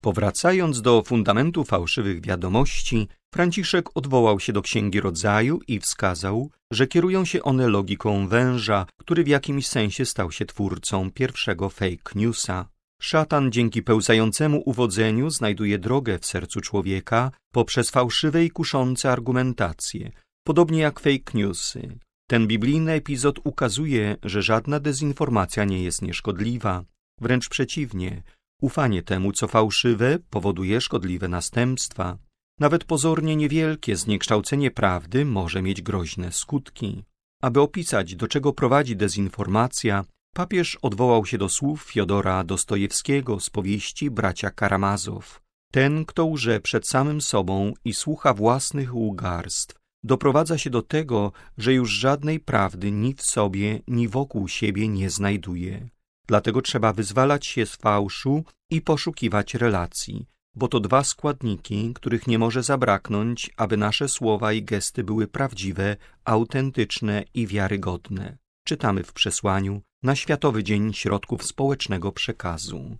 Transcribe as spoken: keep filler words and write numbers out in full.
Powracając do fundamentu fałszywych wiadomości, Franciszek odwołał się do Księgi Rodzaju i wskazał, że kierują się one logiką węża, który w jakimś sensie stał się twórcą pierwszego fake newsa. Szatan dzięki pełzającemu uwodzeniu znajduje drogę w sercu człowieka poprzez fałszywe i kuszące argumentacje, podobnie jak fake newsy. Ten biblijny epizod ukazuje, że żadna dezinformacja nie jest nieszkodliwa. Wręcz przeciwnie, ufanie temu, co fałszywe, powoduje szkodliwe następstwa. Nawet pozornie niewielkie zniekształcenie prawdy może mieć groźne skutki. Aby opisać, do czego prowadzi dezinformacja, papież odwołał się do słów Fiodora Dostojewskiego z powieści Bracia Karamazow. Ten, kto łże przed samym sobą i słucha własnych łgarstw, doprowadza się do tego, że już żadnej prawdy ni w sobie, ni wokół siebie nie znajduje. Dlatego trzeba wyzwalać się z fałszu i poszukiwać relacji, bo to dwa składniki, których nie może zabraknąć, aby nasze słowa i gesty były prawdziwe, autentyczne i wiarygodne. Czytamy w przesłaniu na Światowy Dzień Środków Społecznego Przekazu.